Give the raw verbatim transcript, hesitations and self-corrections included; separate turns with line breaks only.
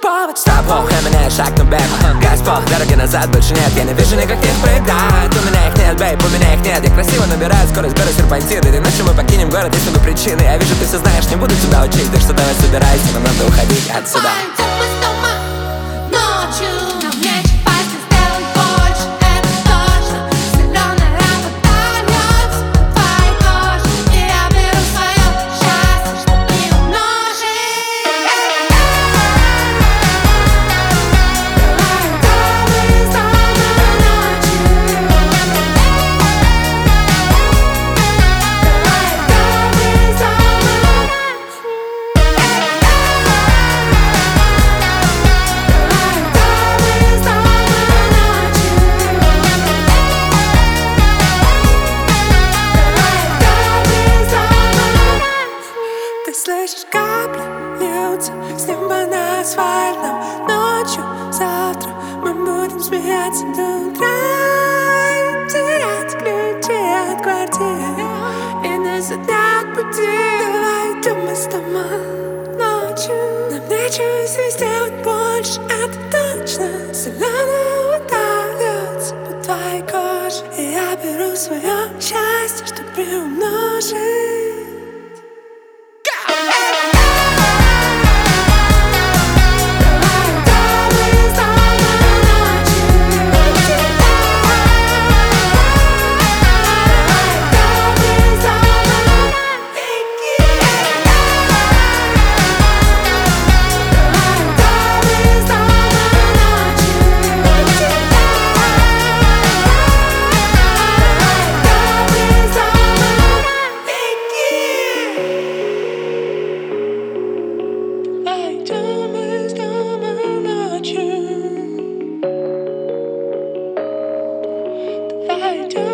повод. Стоп, ох, я меняю шаг, но бэк. Газ, пох, дороги назад больше нет. Я не вижу никаких преград. У меня их нет, бейб, у меня их нет. Я красиво набираю скорость, беру серпантин. Или ночью мы покинем город, есть много причин. Я вижу, ты все знаешь, не буду тебя учить. Так что давай собирайся, нам надо уходить отсюда.
Слышишь, капли льются с неба на асфальтном. Ночью, завтра мы будем смеяться до утра и терять ключи от квартиры. И нас отнять пути. Давай идем мы с дома ночью. Нам нечего здесь делать больше, это точно. Соленая вода льется по твоей коже. И я беру свое счастье, чтобы приумножить. I do.